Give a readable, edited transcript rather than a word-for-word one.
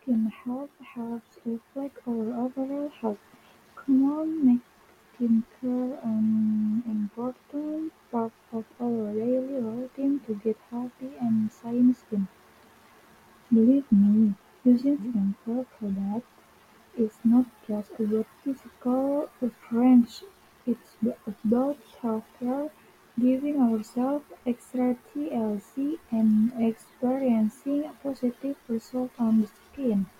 skin health helps reflect our overall health. Come on, make skincare an important part of our daily routine to get healthy and shiny skin. Believe me, using skincare products is not just about physical appearance, it's about self-care, giving ourselves extra TLC and experiencing a positive result on the skin.